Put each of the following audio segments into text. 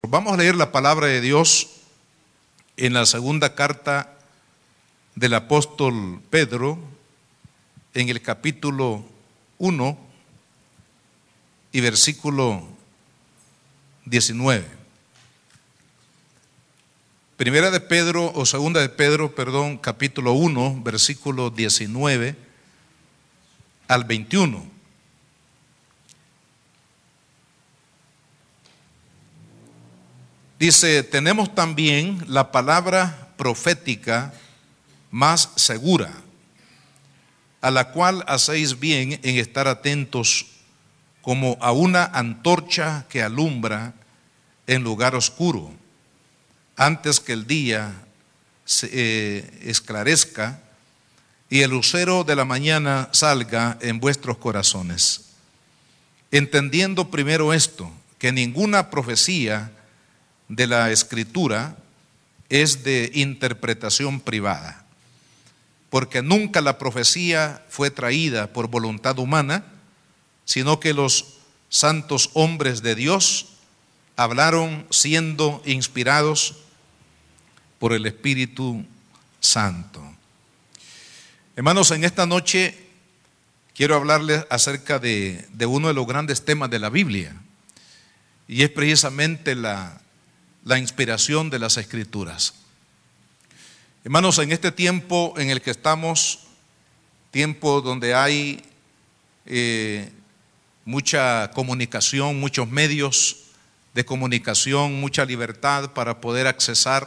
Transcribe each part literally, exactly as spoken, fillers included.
Vamos a leer la palabra de Dios en la segunda carta del apóstol Pedro, en el capítulo uno y versículo diecinueve. Primera de Pedro, o segunda de Pedro, perdón, capítulo uno, versículo diecinueve al veintiuno. Dice: tenemos también la palabra profética más segura, a la cual hacéis bien en estar atentos como a una antorcha que alumbra en lugar oscuro, antes que el día se eh, esclarezca y el lucero de la mañana salga en vuestros corazones. Entendiendo primero esto, que ninguna profecía de la Escritura es de interpretación privada, porque nunca la profecía fue traída por voluntad humana, sino que los santos hombres de Dios hablaron siendo inspirados por el Espíritu Santo. Hermanos, en esta noche quiero hablarles acerca de, de uno de los grandes temas de la Biblia, y es precisamente la la inspiración de las Escrituras. Hermanos, en este tiempo en el que estamos, tiempo donde hay eh, mucha comunicación, muchos medios de comunicación, mucha libertad para poder accesar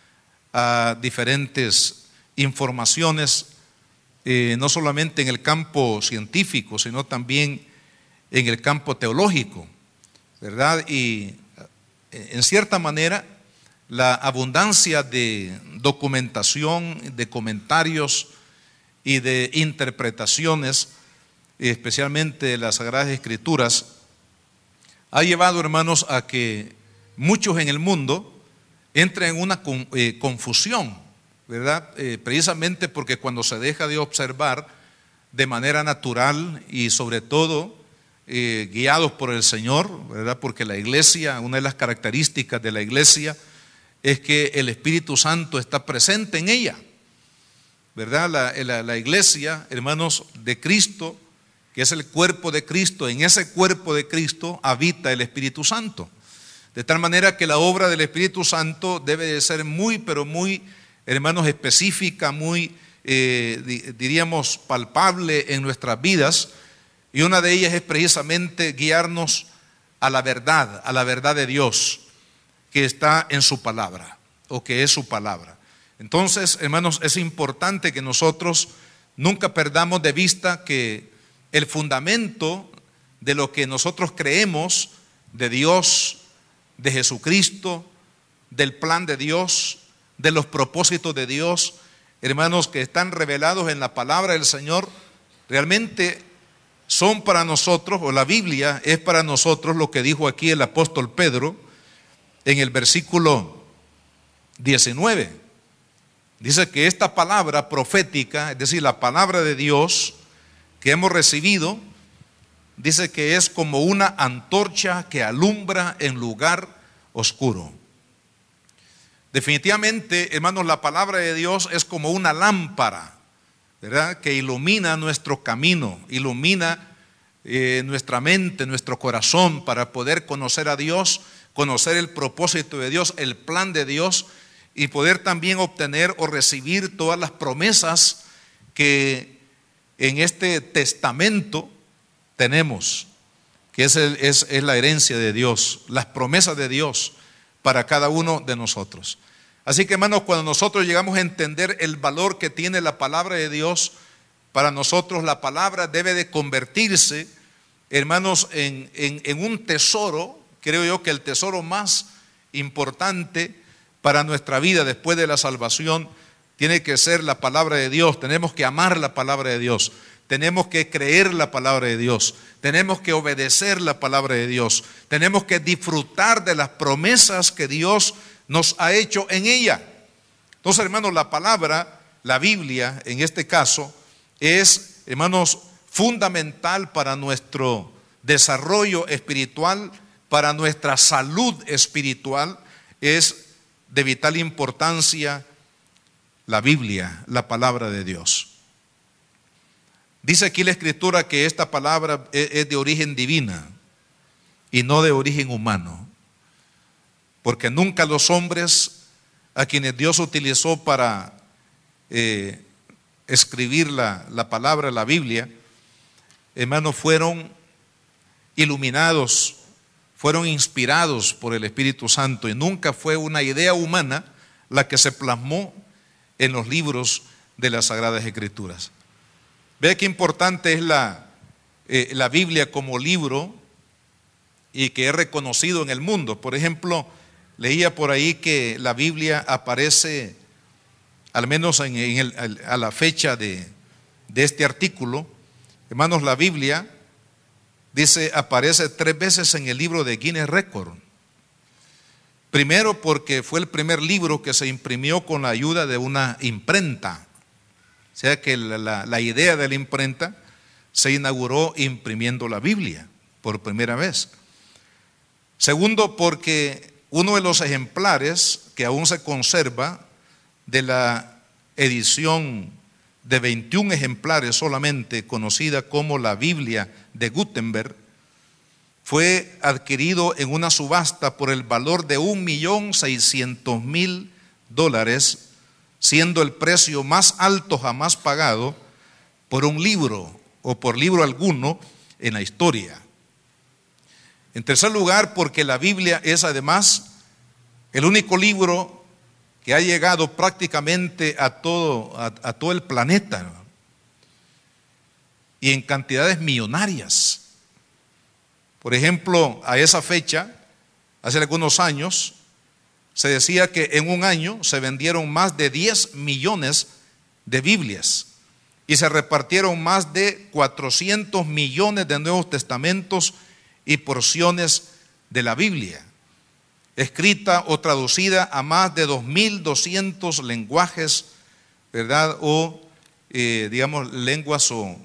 a diferentes informaciones, eh, no solamente en el campo científico, sino también en el campo teológico, ¿verdad? Y en cierta manera, la abundancia de documentación, de comentarios y de interpretaciones, especialmente de las Sagradas Escrituras, ha llevado, hermanos, a que muchos en el mundo entren en una confusión, ¿verdad? Eh, precisamente porque cuando se deja de observar de manera natural y sobre todo Eh, guiados por el Señor, ¿verdad? Porque la iglesia, una de las características de la iglesia es que el Espíritu Santo está presente en ella, ¿verdad? La, la, la iglesia, hermanos, de Cristo, que es el cuerpo de Cristo, en ese cuerpo de Cristo habita el Espíritu Santo, de tal manera que la obra del Espíritu Santo debe de ser muy, pero muy, hermanos, específica, muy, eh, diríamos, palpable en nuestras vidas. Y una de ellas es precisamente guiarnos a la verdad, a la verdad de Dios que está en su palabra, o que es su palabra. Entonces, hermanos, es importante que nosotros nunca perdamos de vista que el fundamento de lo que nosotros creemos de Dios, de Jesucristo, del plan de Dios, de los propósitos de Dios, hermanos, que están revelados en la palabra del Señor, realmente son para nosotros, o la Biblia es para nosotros lo que dijo aquí el apóstol Pedro en el versículo diecinueve. Dice que esta palabra profética, es decir, la palabra de Dios que hemos recibido, dice que es como una antorcha que alumbra en lugar oscuro. Definitivamente, hermanos, la palabra de Dios es como una lámpara, ¿verdad? Que ilumina nuestro camino, ilumina eh, nuestra mente, nuestro corazón, para poder conocer a Dios, conocer el propósito de Dios, el plan de Dios, y poder también obtener o recibir todas las promesas que en este testamento tenemos, que es, el, es, es la herencia de Dios, las promesas de Dios para cada uno de nosotros. Así que, hermanos, cuando nosotros llegamos a entender el valor que tiene la palabra de Dios, para nosotros la palabra debe de convertirse, hermanos, en, en, en un tesoro. Creo yo que el tesoro más importante para nuestra vida después de la salvación tiene que ser la palabra de Dios. Tenemos que amar la palabra de Dios, tenemos que creer la palabra de Dios, tenemos que obedecer la palabra de Dios, tenemos que disfrutar de las promesas que Dios nos ha hecho en ella. Entonces, hermanos, la palabra, la Biblia, en este caso, es, hermanos, fundamental para nuestro desarrollo espiritual, para nuestra salud espiritual, es de vital importancia la Biblia, la palabra de Dios. Dice aquí la Escritura que esta palabra es de origen divina y no de origen humano, porque nunca los hombres a quienes Dios utilizó para eh, escribir la, la palabra, la Biblia, hermanos, fueron iluminados, fueron inspirados por el Espíritu Santo, y nunca fue una idea humana la que se plasmó en los libros de las Sagradas Escrituras. Ve qué importante es la, eh, la Biblia como libro y que es reconocido en el mundo. Por ejemplo, leía por ahí que la Biblia aparece, al menos en, en el, a la fecha de, de este artículo, hermanos, la Biblia dice, aparece tres veces en el libro de Guinness Record. Primero porque fue el primer libro que se imprimió con la ayuda de una imprenta. O sea que la, la, la idea de la imprenta se inauguró imprimiendo la Biblia por primera vez. Segundo, porque uno de los ejemplares que aún se conserva de la edición de veintiún ejemplares solamente, conocida como la Biblia de Gutenberg, fue adquirido en una subasta por el valor de un millón seiscientos mil dólares, siendo el precio más alto jamás pagado por un libro o por libro alguno en la historia. En tercer lugar, porque la Biblia es además el único libro que ha llegado prácticamente a todo, a, a todo el planeta, y en cantidades millonarias. Por ejemplo, a esa fecha, hace algunos años, se decía que en un año se vendieron más de diez millones de Biblias y se repartieron más de cuatrocientos millones de Nuevos Testamentos y porciones de la Biblia, escrita o traducida a más de dos mil doscientos lenguajes, ¿verdad? O, eh, digamos, lenguas o,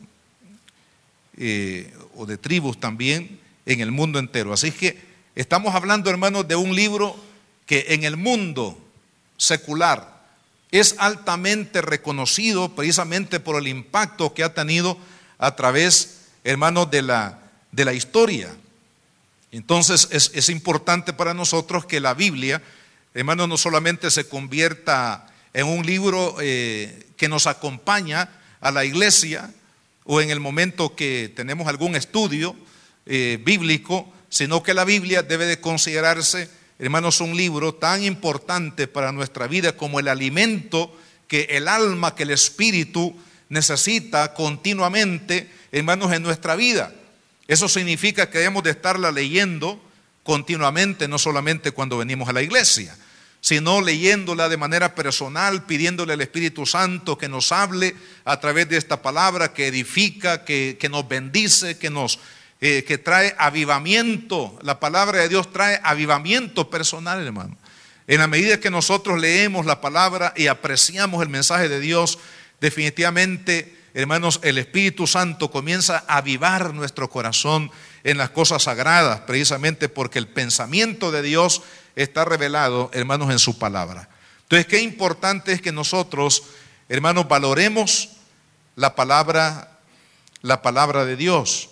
eh, o de tribus también en el mundo entero. Así que estamos hablando, hermanos, de un libro que en el mundo secular es altamente reconocido precisamente por el impacto que ha tenido a través, hermanos, de la, de la historia. Entonces es, es importante para nosotros que la Biblia, hermanos, no solamente se convierta en un libro eh, que nos acompaña a la iglesia o en el momento que tenemos algún estudio eh, bíblico, sino que la Biblia debe de considerarse, hermanos, un libro tan importante para nuestra vida como el alimento que el alma, que el espíritu necesita continuamente, hermanos, en nuestra vida. Eso significa que debemos de estarla leyendo continuamente, no solamente cuando venimos a la iglesia, sino leyéndola de manera personal, pidiéndole al Espíritu Santo que nos hable a través de esta palabra que edifica, que, que nos bendice, que nos eh, que trae avivamiento. La palabra de Dios trae avivamiento personal, hermano. En la medida que nosotros leemos la palabra y apreciamos el mensaje de Dios, definitivamente, hermanos, el Espíritu Santo comienza a avivar nuestro corazón en las cosas sagradas, precisamente porque el pensamiento de Dios está revelado, hermanos, en su palabra. Entonces, qué importante es que nosotros, hermanos, valoremos la palabra, la palabra de Dios.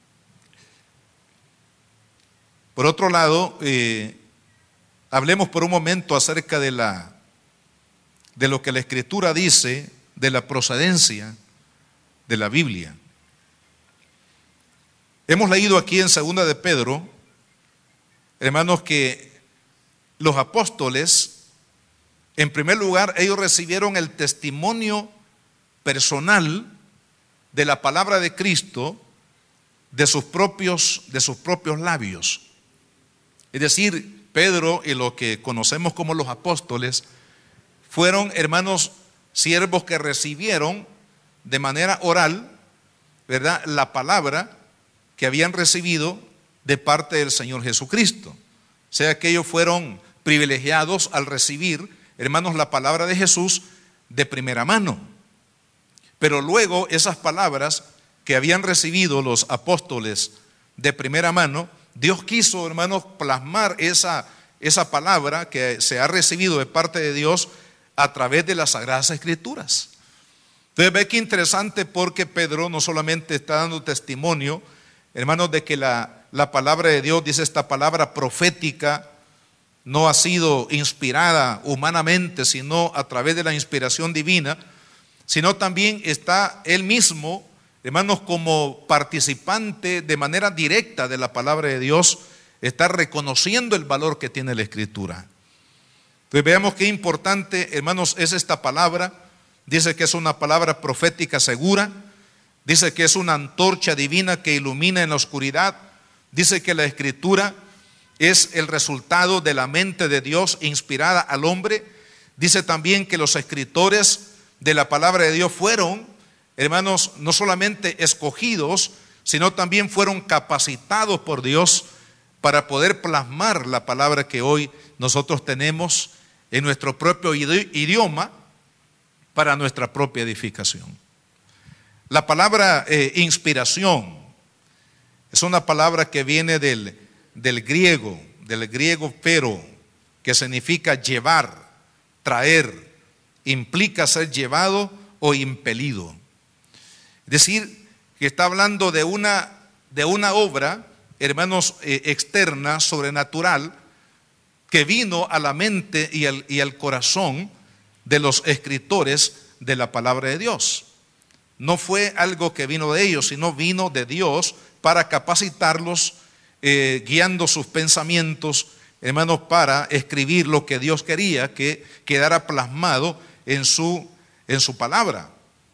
Por otro lado, eh, hablemos por un momento acerca de la, de lo que la Escritura dice de la procedencia de la Biblia. Hemos leído aquí en Segunda de Pedro, hermanos, que los apóstoles, en primer lugar, ellos recibieron el testimonio personal de la palabra de Cristo de sus propios, de sus propios labios. Es decir, Pedro y lo que conocemos como los apóstoles fueron, hermanos, siervos que recibieron de manera oral, ¿verdad?, la palabra que habían recibido de parte del Señor Jesucristo. O sea que ellos fueron privilegiados al recibir, hermanos, la palabra de Jesús de primera mano. Pero luego esas palabras que habían recibido los apóstoles de primera mano, Dios quiso, hermanos, plasmar esa, esa palabra que se ha recibido de parte de Dios a través de las Sagradas Escrituras. Entonces ve que interesante, porque Pedro no solamente está dando testimonio, hermanos, de que la, la palabra de Dios, dice, esta palabra profética no ha sido inspirada humanamente, sino a través de la inspiración divina, sino también está él mismo, hermanos, como participante de manera directa de la palabra de Dios, está reconociendo el valor que tiene la Escritura. Entonces veamos qué importante, hermanos, es esta palabra. Dice que es una palabra profética segura, dice que es una antorcha divina que ilumina en la oscuridad, dice que la Escritura es el resultado de la mente de Dios inspirada al hombre. Dice también que los escritores de la palabra de Dios fueron, hermanos, no solamente escogidos, sino también fueron capacitados por Dios para poder plasmar la palabra que hoy nosotros tenemos en nuestro propio idioma para nuestra propia edificación. La palabra eh, inspiración es una palabra que viene del, del griego, del griego pero, que significa llevar, traer, implica ser llevado o impelido. Es decir, que está hablando de una, de una obra, hermanos, eh, externa, sobrenatural, que vino a la mente y al, y al corazón de los escritores de la palabra de Dios. No fue algo que vino de ellos, sino vino de Dios para capacitarlos, eh, guiando sus pensamientos, hermanos, para escribir lo que Dios quería que quedara plasmado en su, en su palabra.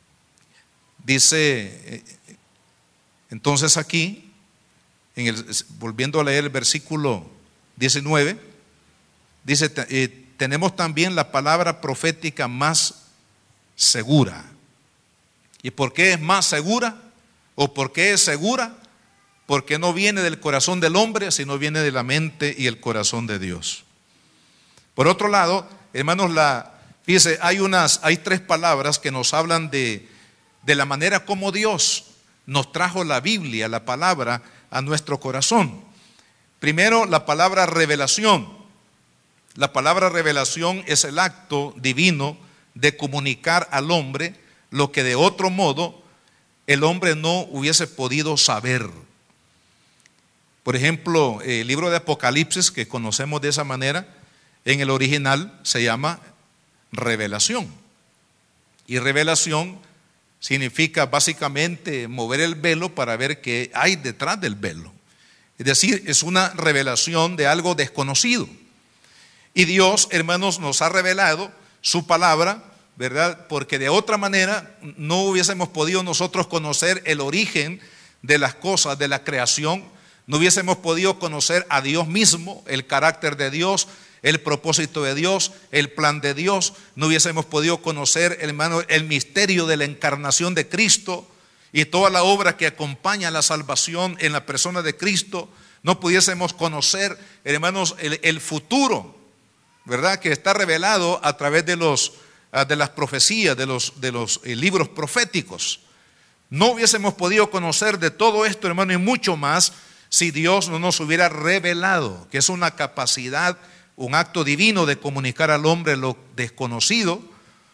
Dice, entonces aquí, en el, volviendo a leer el versículo diecinueve, dice, eh, tenemos también la palabra profética más segura. ¿Y por qué es más segura? ¿O por qué es segura? Porque no viene del corazón del hombre, sino viene de la mente y el corazón de Dios. Por otro lado, hermanos, la, fíjese, hay unas, hay tres palabras que nos hablan de, de la manera como Dios nos trajo la Biblia, la palabra, a nuestro corazón. Primero, la palabra revelación. La palabra revelación es el acto divino de comunicar al hombre lo que de otro modo el hombre no hubiese podido saber. Por ejemplo, el libro de Apocalipsis, que conocemos de esa manera, en el original se llama revelación. Y revelación significa básicamente mover el velo para ver qué hay detrás del velo. Es decir, es una revelación de algo desconocido. Y Dios, hermanos, nos ha revelado su palabra, ¿verdad? Porque de otra manera no hubiésemos podido nosotros conocer el origen de las cosas, de la creación. No hubiésemos podido conocer a Dios mismo, el carácter de Dios, el propósito de Dios, el plan de Dios. No hubiésemos podido conocer, hermano, el misterio de la encarnación de Cristo y toda la obra que acompaña la salvación en la persona de Cristo. No pudiésemos conocer, hermanos, el, el futuro, ¿verdad? Que está revelado a través de los de las profecías, de los, de los eh, libros proféticos. No hubiésemos podido conocer de todo esto, hermano, y mucho más, si Dios no nos hubiera revelado, que es una capacidad, un acto divino de comunicar al hombre lo desconocido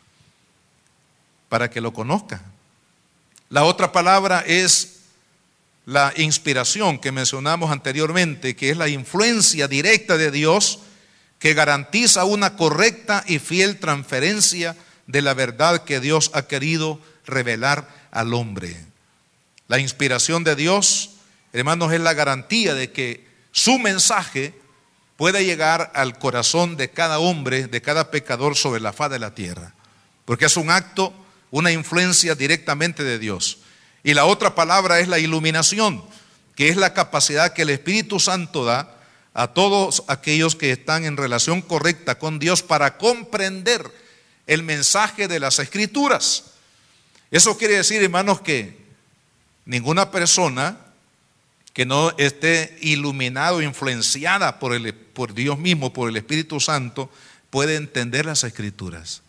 para que lo conozca. La otra palabra es la inspiración que mencionamos anteriormente, que es la influencia directa de Dios que garantiza una correcta y fiel transferencia de la verdad que Dios ha querido revelar al hombre. La inspiración de Dios, hermanos, es la garantía de que su mensaje pueda llegar al corazón de cada hombre, de cada pecador sobre la faz de la tierra, porque es un acto, una influencia directamente de Dios. Y la otra palabra es la iluminación, que es la capacidad que el Espíritu Santo da a todos aquellos que están en relación correcta con Dios para comprender el mensaje de las Escrituras. Eso quiere decir, hermanos, que ninguna persona que no esté iluminada o influenciada por, el, por Dios mismo, por el Espíritu Santo, puede entender las Escrituras.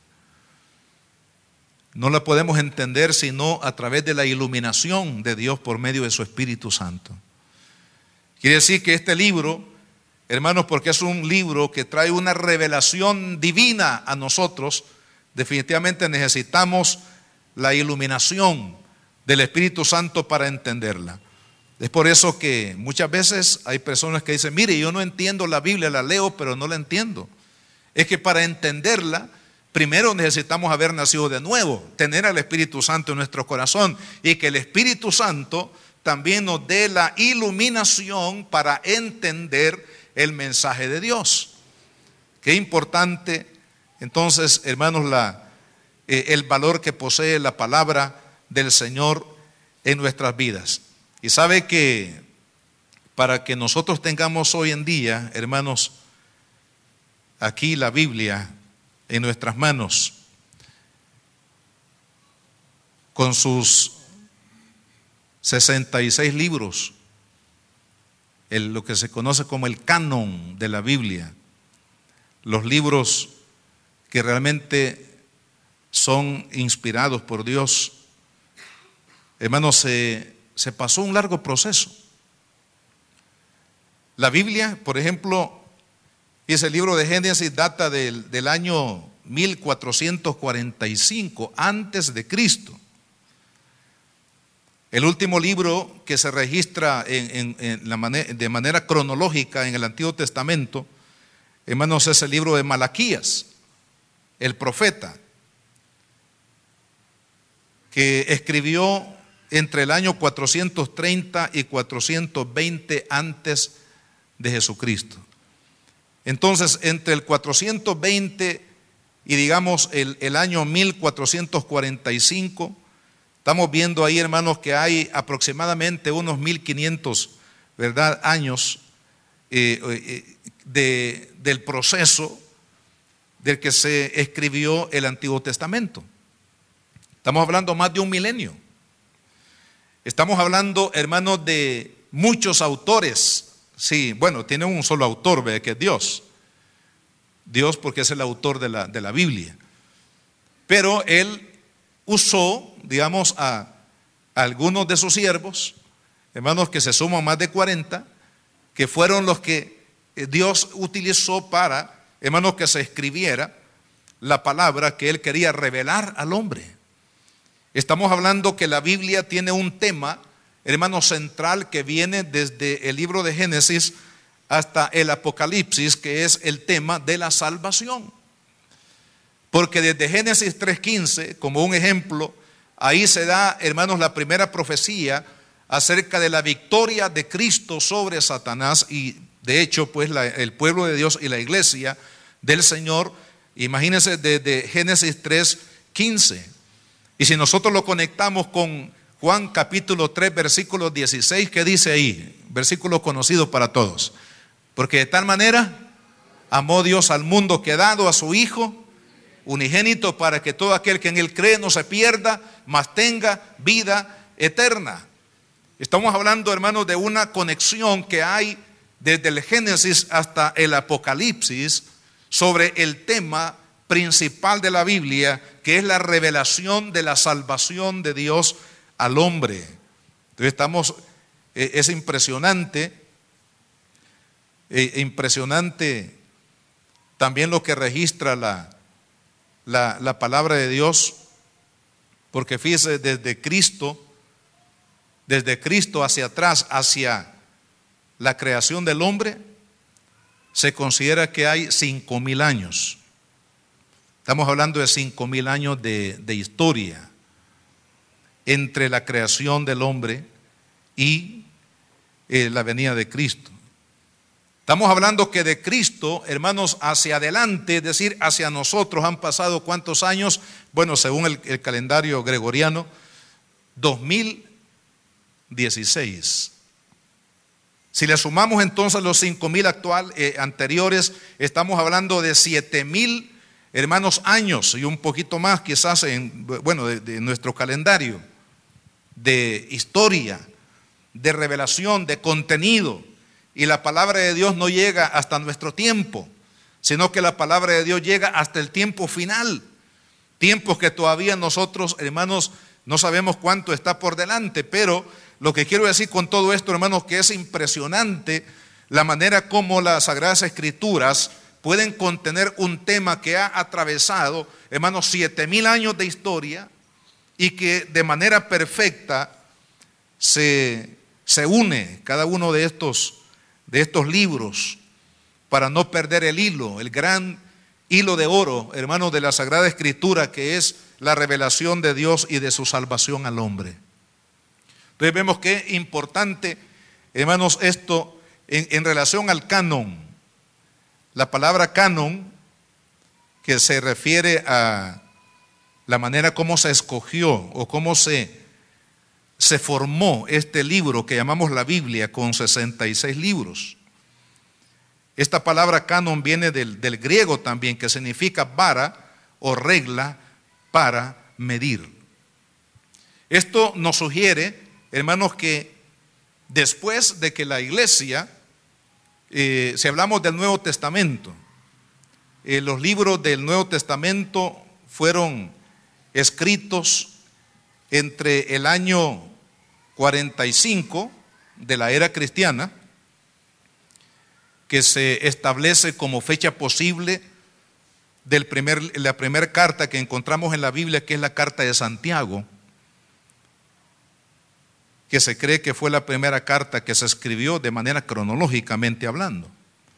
No la podemos entender sino a través de la iluminación de Dios por medio de su Espíritu Santo. Quiere decir que este libro, hermanos, porque es un libro que trae una revelación divina a nosotros, definitivamente necesitamos la iluminación del Espíritu Santo para entenderla. Es por eso que muchas veces hay personas que dicen, mire, yo no entiendo la Biblia, la leo, pero no la entiendo. Es que para entenderla, primero necesitamos haber nacido de nuevo, tener al Espíritu Santo en nuestro corazón, y que el Espíritu Santo también nos dé la iluminación para entender el mensaje de Dios. Qué importante, entonces, hermanos, la, eh, el valor que posee la palabra del Señor en nuestras vidas. Y sabe que para que nosotros tengamos hoy en día, hermanos, aquí la Biblia en nuestras manos, con sus sesenta y seis libros, el, lo que se conoce como el canon de la Biblia, los libros que realmente son inspirados por Dios. Hermanos, se, se pasó un largo proceso. La Biblia, por ejemplo, ese libro de Génesis data del, del año mil cuatrocientos cuarenta y cinco antes de Cristo. El último libro que se registra en, en, en la manera, de manera cronológica en el Antiguo Testamento, hermanos, es el libro de Malaquías, el profeta, que escribió entre el año cuatrocientos treinta y cuatrocientos veinte antes de Jesucristo. Entonces, entre el cuatrocientos veinte y digamos el, el año mil cuatrocientos cuarenta y cinco, estamos viendo ahí, hermanos, que hay aproximadamente unos mil quinientos, ¿verdad?, años eh, eh, de, del proceso del que se escribió el Antiguo Testamento. Estamos hablando más de un milenio. Estamos hablando, hermanos, de muchos autores. Sí, bueno, tiene un solo autor, ¿ve?, que es Dios. Dios, porque es el autor de la, de la Biblia. Pero él usó, digamos, a, a algunos de sus siervos, hermanos, que se suman más de cuarenta, que fueron los que Dios utilizó para, hermanos, que se escribiera la palabra que él quería revelar al hombre. Estamos hablando que la Biblia tiene un tema, hermano, central, que viene desde el libro de Génesis hasta el Apocalipsis, que es el tema de la salvación. Porque desde Génesis tres quince, como un ejemplo, ahí se da, hermanos, la primera profecía acerca de la victoria de Cristo sobre Satanás. Y de hecho, pues la, el pueblo de Dios y la iglesia del Señor, imagínense desde Génesis tres quince. Y si nosotros lo conectamos con Juan capítulo tres, versículo dieciséis, ¿qué dice ahí? Versículo conocido para todos. Porque de tal manera amó Dios al mundo que ha dado a su Hijo unigénito, para que todo aquel que en él cree no se pierda, mas tenga vida eterna. Estamos hablando, hermanos, de una conexión que hay desde el Génesis hasta el Apocalipsis sobre el tema principal de la Biblia, que es la revelación de la salvación de Dios al hombre. Entonces estamos, eh, es impresionante, eh, impresionante también lo que registra la, la, la palabra de Dios, porque fíjese, desde Cristo, desde Cristo hacia atrás, hacia la creación del hombre, se considera que hay cinco mil años. Estamos hablando de cinco mil años de, de historia entre la creación del hombre y eh, la venida de Cristo. Estamos hablando que de Cristo, hermanos, hacia adelante, es decir, hacia nosotros han pasado ¿cuántos años? Bueno, según el, el calendario gregoriano, dos mil dieciséis. Si le sumamos entonces los cinco mil actual, eh, anteriores, estamos hablando de siete mil, hermanos, años y un poquito más quizás en, bueno, de, de nuestro calendario, de historia, de revelación, de contenido. Y la palabra de Dios no llega hasta nuestro tiempo, sino que la palabra de Dios llega hasta el tiempo final. Tiempos que todavía nosotros, hermanos, no sabemos cuánto está por delante, pero lo que quiero decir con todo esto, hermanos, que es impresionante la manera como las Sagradas Escrituras pueden contener un tema que ha atravesado, hermanos, siete mil años de historia y que de manera perfecta se, se une cada uno de estos, de estos libros para no perder el hilo, el gran hilo de oro, hermanos, de la Sagrada Escritura, que es la revelación de Dios y de su salvación al hombre. Entonces vemos que es importante, hermanos, esto en, en relación al canon. La palabra canon, que se refiere a la manera como se escogió o cómo se, se formó este libro que llamamos la Biblia, con sesenta y seis libros. Esta palabra canon viene del, del griego también, que significa vara o regla para medir. Esto nos sugiere, hermanos, que después de que la iglesia, eh, si hablamos del Nuevo Testamento, eh, los libros del Nuevo Testamento fueron escritos entre el año cuarenta y cinco de la era cristiana, que se establece como fecha posible de primer, la primera carta que encontramos en la Biblia, que es la carta de Santiago, que se cree que fue la primera carta que se escribió de manera cronológicamente hablando,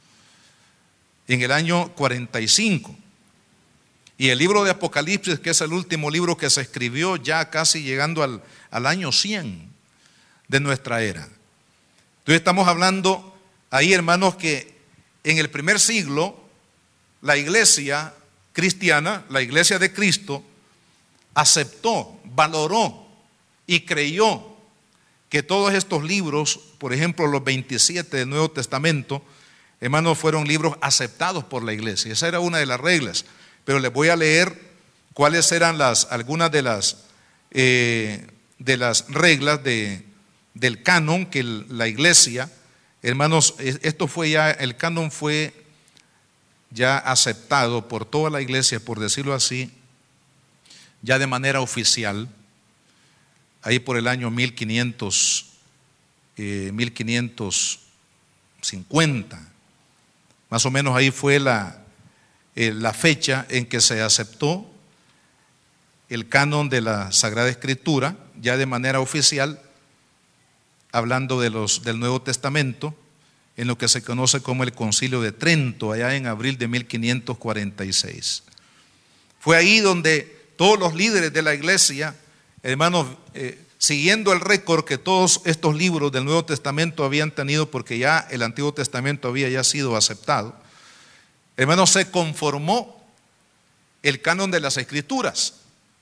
en el año cuarenta y cinco. Y el libro de Apocalipsis, que es el último libro que se escribió ya casi llegando al, al año cien de nuestra era. Entonces estamos hablando ahí, hermanos, que en el primer siglo la iglesia cristiana, la iglesia de Cristo, aceptó, valoró y creyó que todos estos libros, por ejemplo los veintisiete del Nuevo Testamento, hermanos, fueron libros aceptados por la iglesia. Esa era una de las reglas, pero les voy a leer cuáles eran las, algunas de las, eh, de las reglas de, del canon que el, la iglesia, hermanos, esto fue ya, el canon fue ya aceptado por toda la iglesia, por decirlo así, ya de manera oficial, ahí por el año mil quinientos, eh, mil quinientos cincuenta, más o menos ahí fue la, eh, la fecha en que se aceptó el canon de la Sagrada Escritura, ya de manera oficial, hablando de los, del Nuevo Testamento, en lo que se conoce como el Concilio de Trento, allá en abril de mil quinientos cuarenta y seis. Fue ahí donde todos los líderes de la iglesia, hermanos, eh, siguiendo el récord que todos estos libros del Nuevo Testamento habían tenido, porque ya el Antiguo Testamento había ya sido aceptado, hermanos, se conformó el canon de las Escrituras,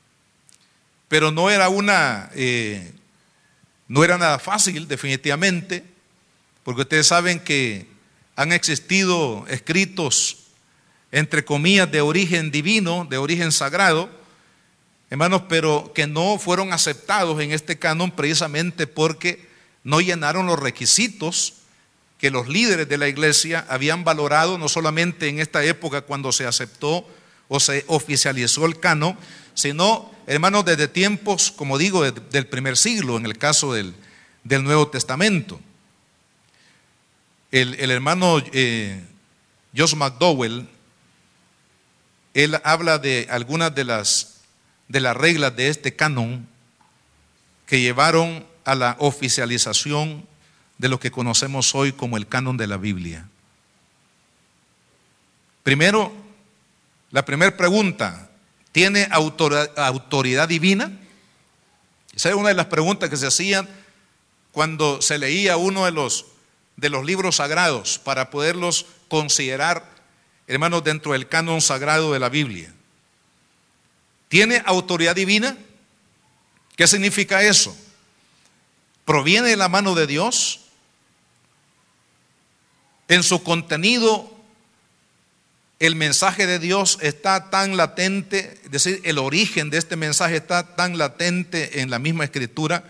pero no era una... Eh, No era nada fácil, definitivamente, porque ustedes saben que han existido escritos, entre comillas, de origen divino, de origen sagrado, hermanos, pero que no fueron aceptados en este canon precisamente porque no llenaron los requisitos que los líderes de la iglesia habían valorado, no solamente en esta época cuando se aceptó o se oficializó el canon, sino, hermanos, desde tiempos, como digo, del primer siglo, en el caso del, del Nuevo Testamento. El, el hermano eh, Josh McDowell, él habla de algunas de las, de las reglas de este canon que llevaron a la oficialización de lo que conocemos hoy como el canon de la Biblia. Primero, la primera pregunta: ¿tiene autoridad divina? Esa es una de las preguntas que se hacían cuando se leía uno de los, de los libros sagrados para poderlos considerar, hermanos, dentro del canon sagrado de la Biblia. ¿Tiene autoridad divina? ¿Qué significa eso? ¿Proviene de la mano de Dios? En su contenido, el mensaje de Dios está tan latente, es decir, el origen de este mensaje está tan latente en la misma Escritura,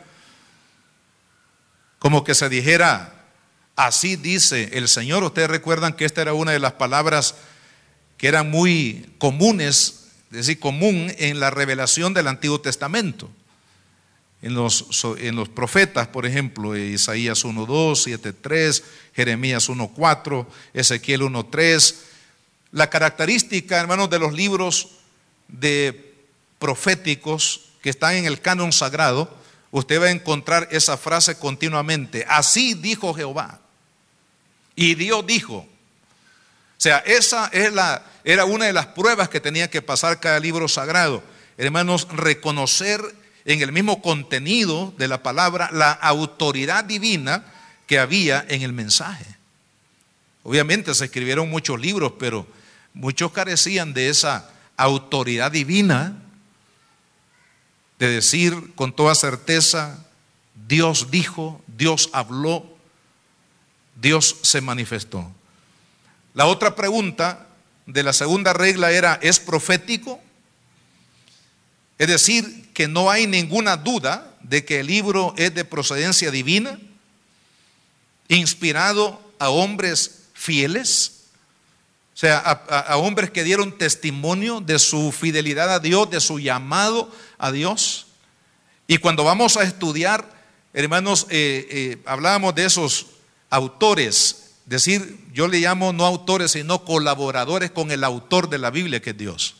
como que se dijera: así dice el Señor. Ustedes recuerdan que esta era una de las palabras que eran muy comunes, es decir, común en la revelación del Antiguo Testamento. en los, en los profetas, por ejemplo, Isaías uno dos, siete tres, Jeremías uno cuatro, Ezequiel uno tres. La característica, hermanos, de los libros de proféticos que están en el canon sagrado, usted va a encontrar esa frase continuamente: así dijo Jehová, y Dios dijo. O sea, esa es la, era una de las pruebas que tenía que pasar cada libro sagrado, hermanos, reconocer en el mismo contenido de la palabra la autoridad divina que había en el mensaje. Obviamente se escribieron muchos libros, pero muchos carecían de esa autoridad divina de decir con toda certeza: Dios dijo, Dios habló, Dios se manifestó. La otra pregunta de la segunda regla era: ¿es profético? Es decir, que no hay ninguna duda de que el libro es de procedencia divina, inspirado a hombres fieles, o sea, a, a, a hombres que dieron testimonio de su fidelidad a Dios, de su llamado a Dios. Y cuando vamos a estudiar, hermanos, eh, eh, hablábamos de esos autores, decir, yo le llamo no autores, sino colaboradores con el autor de la Biblia, que es Dios.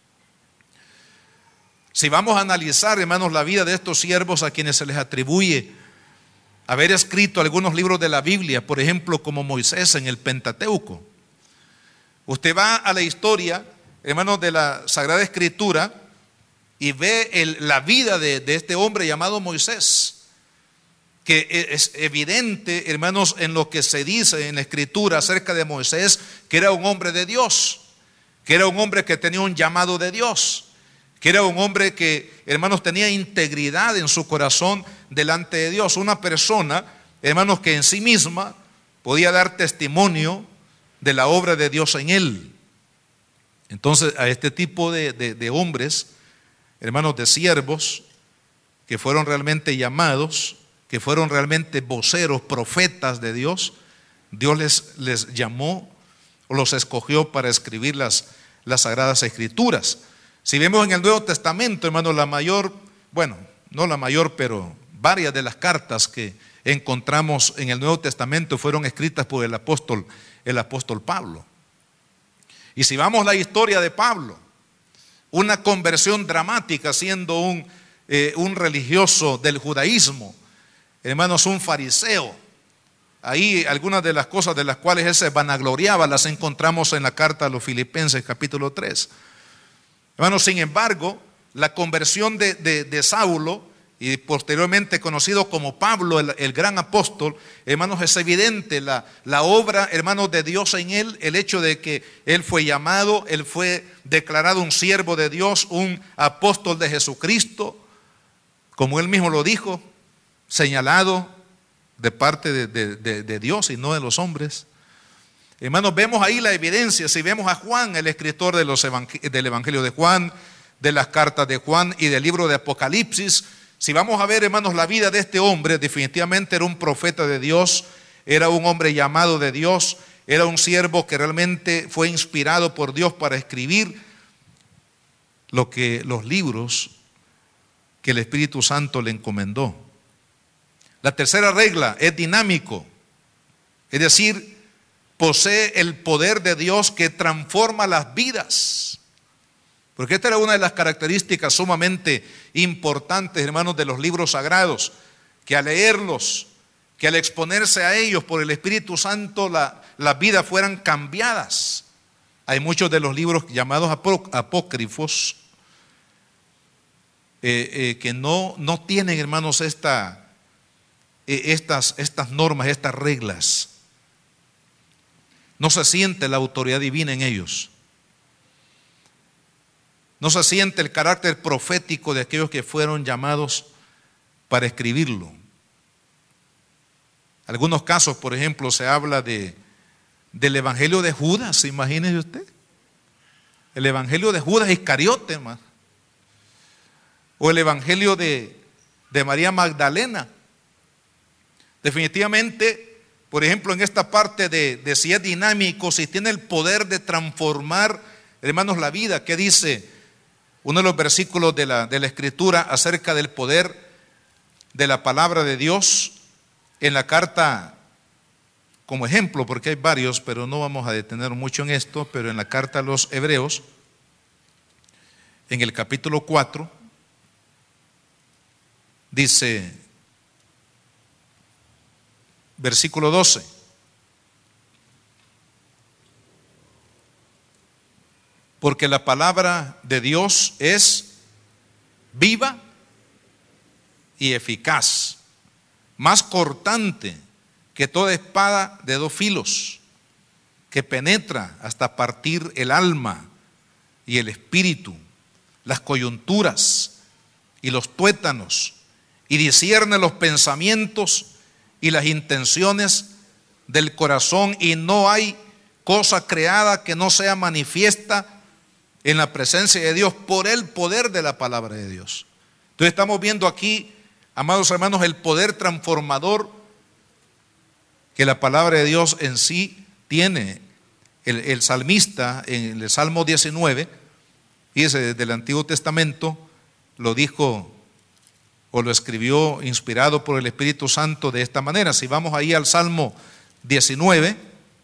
Si vamos a analizar, hermanos, la vida de estos siervos a quienes se les atribuye haber escrito algunos libros de la Biblia, por ejemplo, como Moisés en el Pentateuco, usted va a la historia, hermanos, de la Sagrada Escritura y ve el, la vida de, de este hombre llamado Moisés, que es evidente, hermanos, en lo que se dice en la Escritura acerca de Moisés, que era un hombre de Dios, que era un hombre que tenía un llamado de Dios, que era un hombre que, hermanos, tenía integridad en su corazón delante de Dios. Una persona, hermanos, que en sí misma podía dar testimonio de la obra de Dios en él. Entonces, a este tipo de, de, de hombres, hermanos, de siervos, que fueron realmente llamados, que fueron realmente voceros, profetas de Dios, Dios les, les llamó o los escogió para escribir las, las Sagradas Escrituras. Si vemos en el Nuevo Testamento, hermanos, la mayor, bueno, no la mayor, pero varias de las cartas que encontramos en el Nuevo Testamento fueron escritas por el apóstol, el apóstol Pablo. Y si vamos a la historia de Pablo, una conversión dramática, siendo un, eh, un religioso del judaísmo, hermanos, un fariseo. Ahí algunas de las cosas de las cuales él se vanagloriaba las encontramos en la carta a los Filipenses capítulo tres. Hermanos, sin embargo, la conversión de, de, de Saulo, y posteriormente conocido como Pablo, el, el gran apóstol, hermanos, es evidente la, la obra, hermanos, de Dios en él, el hecho de que él fue llamado, él fue declarado un siervo de Dios, un apóstol de Jesucristo, como él mismo lo dijo, señalado de parte de, de, de, de Dios y no de los hombres. Hermanos, vemos ahí la evidencia. Si vemos a Juan, el escritor de los evangel- del Evangelio de Juan, de las cartas de Juan y del libro de Apocalipsis, si vamos a ver, hermanos, la vida de este hombre, definitivamente era un profeta de Dios, era un hombre llamado de Dios, era un siervo que realmente fue inspirado por Dios para escribir lo que los libros que el Espíritu Santo le encomendó. La tercera regla: es dinámico, es decir, posee el poder de Dios que transforma las vidas. Porque esta era una de las características sumamente importantes, hermanos, de los libros sagrados, que al leerlos, que al exponerse a ellos por el Espíritu Santo, la, las vidas fueran cambiadas. Hay muchos de los libros llamados apó, apócrifos eh, eh, que no, no tienen, hermanos, esta, eh, estas, estas normas, estas reglas. No se siente la autoridad divina en ellos. No se siente el carácter profético de aquellos que fueron llamados para escribirlo. Algunos casos, por ejemplo, se habla de, del Evangelio de Judas, imagínese usted. El Evangelio de Judas Iscariote, hermano. O el Evangelio de, de María Magdalena. Definitivamente, por ejemplo, en esta parte de, de si es dinámico, si tiene el poder de transformar, hermanos, la vida. ¿Qué dice uno de los versículos de la, de la Escritura acerca del poder de la palabra de Dios en la carta, como ejemplo, porque hay varios, pero no vamos a detener mucho en esto, pero en la carta a los Hebreos, en el capítulo cuatro, dice, versículo doce, porque la palabra de Dios es viva y eficaz, más cortante que toda espada de dos filos, que penetra hasta partir el alma y el espíritu, las coyunturas y los tuétanos, y discierne los pensamientos y las intenciones del corazón, y no hay cosa creada que no sea manifiesta en la presencia de Dios por el poder de la palabra de Dios. Entonces estamos viendo aquí, amados hermanos, el poder transformador que la palabra de Dios en sí tiene. El, el salmista en el Salmo diecinueve, fíjese, desde el Antiguo Testamento, lo dijo o lo escribió inspirado por el Espíritu Santo de esta manera. Si vamos ahí al Salmo diecinueve,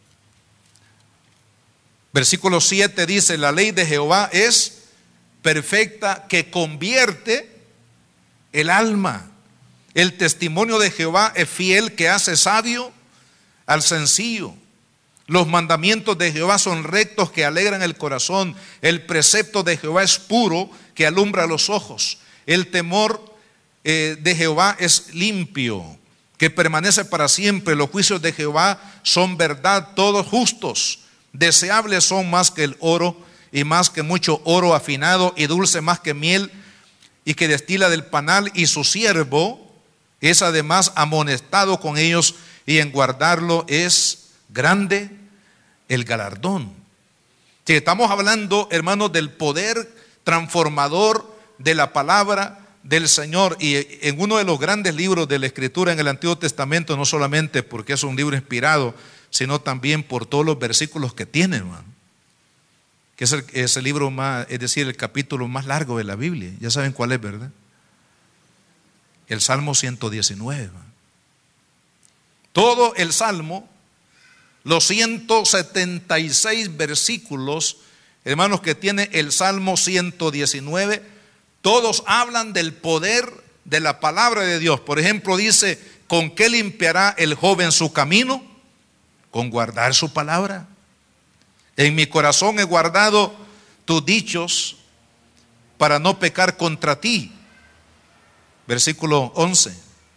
versículo siete dice, la ley de Jehová es perfecta, que convierte el alma. El testimonio de Jehová es fiel, que hace sabio al sencillo. Los mandamientos de Jehová son rectos, que alegran el corazón. El precepto de Jehová es puro, que alumbra los ojos. El temor eh, de Jehová es limpio, que permanece para siempre. Los juicios de Jehová son verdad, todos justos. Deseables son más que el oro, y más que mucho oro afinado, y dulce más que miel, y que destila del panal. Y su siervo es además amonestado con ellos, y en guardarlo es grande el galardón. Si estamos hablando, hermanos, del poder transformador de la palabra del Señor, y en uno de los grandes libros de la Escritura en el Antiguo Testamento, no solamente porque es un libro inspirado, sino también por todos los versículos que tiene, hermano, que es el, es el libro más, es decir, el capítulo más largo de la Biblia. Ya saben cuál es, ¿verdad? El Salmo ciento diecinueve, hermano. Todo el Salmo, los ciento setenta y seis versículos, hermanos, que tiene el Salmo ciento diecinueve, todos hablan del poder de la palabra de Dios. Por ejemplo, dice, ¿con qué limpiará el joven su camino? Con guardar su palabra. En mi corazón he guardado tus dichos para no pecar contra ti. Versículo once.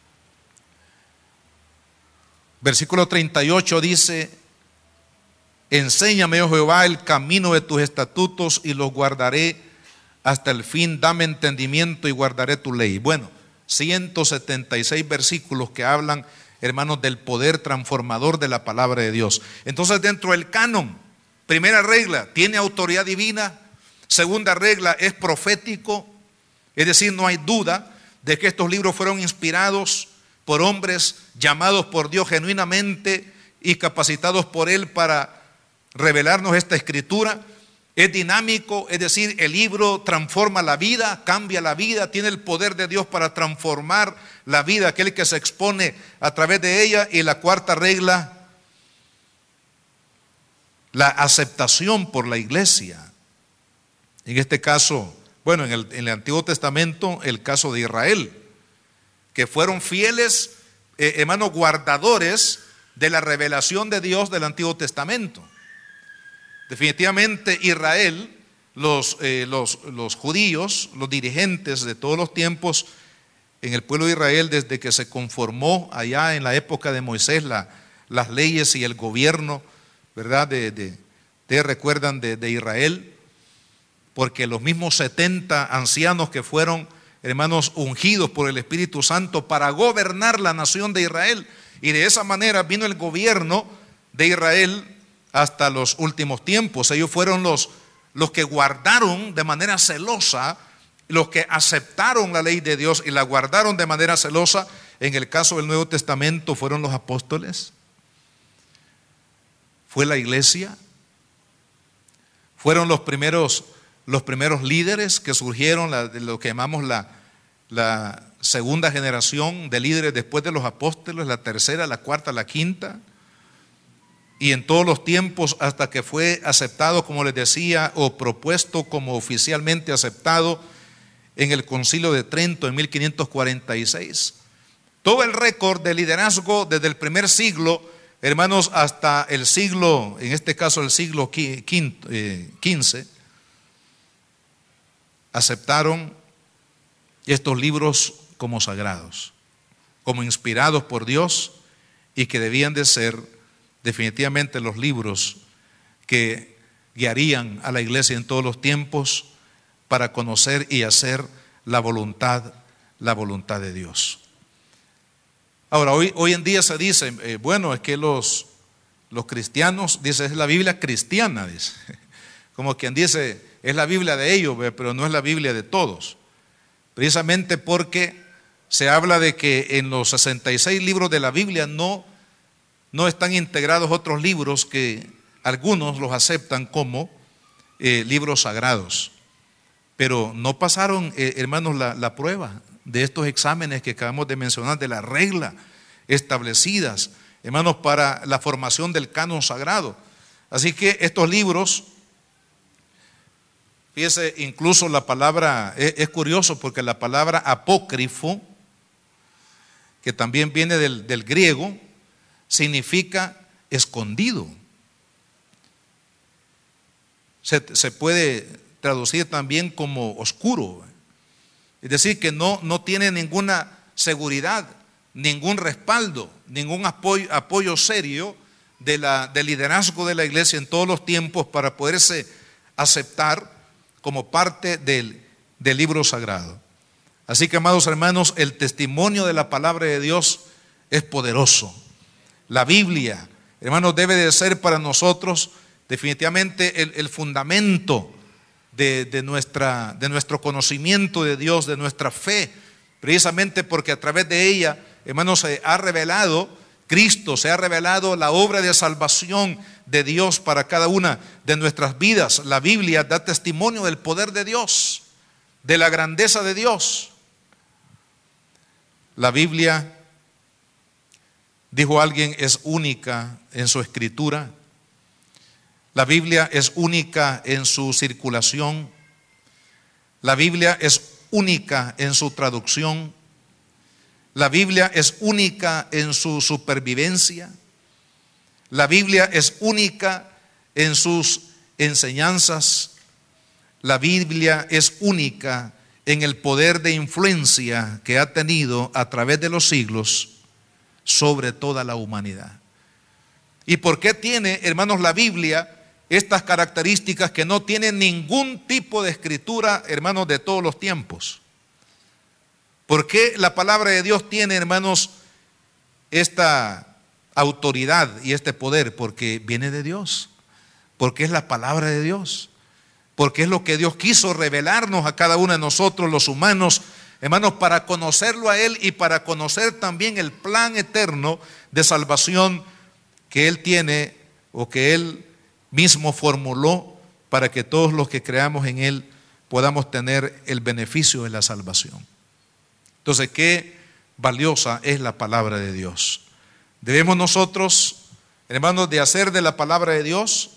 Versículo treinta y ocho dice, enséñame, oh Jehová, el camino de tus estatutos, y los guardaré hasta el fin. Dame entendimiento y guardaré tu ley. Bueno, ciento setenta y seis versículos que hablan, hermanos, del poder transformador de la palabra de Dios. Entonces, dentro del canon, primera regla, tiene autoridad divina. Segunda regla, es profético. Es decir, no hay duda de que estos libros fueron inspirados por hombres llamados por Dios genuinamente y capacitados por Él para revelarnos esta escritura. Es dinámico, es decir, el libro transforma la vida, cambia la vida, tiene el poder de Dios para transformar la vida, aquel que se expone a través de ella. Y la cuarta regla, la aceptación por la iglesia. En este caso, bueno, en el, en el Antiguo Testamento, el caso de Israel, que fueron fieles, eh, hermanos, guardadores de la revelación de Dios del Antiguo Testamento. Definitivamente Israel, los, eh, los, los judíos, los dirigentes de todos los tiempos en el pueblo de Israel, desde que se conformó allá en la época de Moisés la, las leyes y el gobierno, ¿verdad? De, de, de recuerdan de, de Israel, porque los mismos setenta ancianos que fueron, hermanos, ungidos por el Espíritu Santo para gobernar la nación de Israel, y de esa manera vino el gobierno de Israel hasta los últimos tiempos. Ellos fueron los, los que guardaron de manera celosa, los que aceptaron la ley de Dios y la guardaron de manera celosa. En el caso del Nuevo Testamento fueron los apóstoles, fue la iglesia, fueron los primeros, los primeros líderes que surgieron, la, de lo que llamamos la, la segunda generación de líderes después de los apóstoles, la tercera, la cuarta, la quinta, y en todos los tiempos hasta que fue aceptado, como les decía, o propuesto como oficialmente aceptado en el Concilio de Trento en mil quinientos cuarenta y seis. Todo el récord de liderazgo desde el primer siglo, hermanos, hasta el siglo, en este caso el siglo quince, aceptaron estos libros como sagrados, como inspirados por Dios, y que debían de ser definitivamente los libros que guiarían a la iglesia en todos los tiempos para conocer y hacer la voluntad, la voluntad de Dios. Ahora, hoy, hoy en día se dice, eh, bueno, es que los, los cristianos, dice, es la Biblia cristiana, dice. Como quien dice, es la Biblia de ellos, pero no es la Biblia de todos. Precisamente porque se habla de que en los sesenta y seis libros de la Biblia no, no están integrados otros libros que algunos los aceptan como eh, libros sagrados. Pero no pasaron, eh, hermanos, la, la prueba de estos exámenes que acabamos de mencionar, de la regla establecidas, hermanos, para la formación del canon sagrado. Así que estos libros, fíjese, incluso la palabra, es, es curioso porque la palabra apócrifo, que también viene del, del griego, significa escondido. Se, se puede traducir también como oscuro. Es decir, que no, no tiene ninguna seguridad, ningún respaldo, ningún apoyo, apoyo serio de la, del liderazgo de la iglesia en todos los tiempos para poderse aceptar como parte del, del libro sagrado. Así que, amados hermanos, el testimonio de la palabra de Dios es poderoso. La Biblia, hermanos, debe de ser para nosotros definitivamente el, el fundamento de, de, nuestra, de nuestro conocimiento de Dios, de nuestra fe, precisamente porque a través de ella, hermanos, se ha revelado Cristo, se ha revelado la obra de salvación de Dios para cada una de nuestras vidas. La Biblia da testimonio del poder de Dios, de la grandeza de Dios. La Biblia, dijo alguien, es única en su escritura. La Biblia es única en su circulación. La Biblia es única en su traducción. La Biblia es única en su supervivencia. La Biblia es única en sus enseñanzas. La Biblia es única en el poder de influencia que ha tenido a través de los siglos sobre toda la humanidad. ¿Y por qué tiene, hermanos, la Biblia estas características que no tienen ningún tipo de escritura, hermanos, de todos los tiempos? ¿Por qué la palabra de Dios tiene, hermanos, esta autoridad y este poder? Porque viene de Dios, porque es la palabra de Dios, porque es lo que Dios quiso revelarnos a cada uno de nosotros, los humanos, hermanos, para conocerlo a Él y para conocer también el plan eterno de salvación que Él tiene o que Él mismo formuló para que todos los que creamos en Él podamos tener el beneficio de la salvación. Entonces, qué valiosa es la palabra de Dios. Debemos nosotros, hermanos, de hacer de la palabra de Dios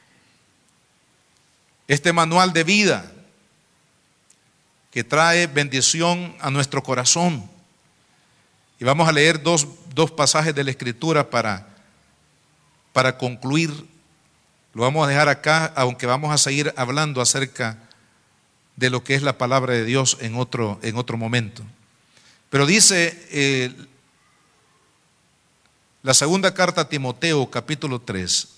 este manual de vida que trae bendición a nuestro corazón. Y vamos a leer dos, dos pasajes de la Escritura para, para concluir. Lo vamos a dejar acá, aunque vamos a seguir hablando acerca de lo que es la palabra de Dios en otro, en otro momento. Pero dice eh, la segunda carta a Timoteo, capítulo tres.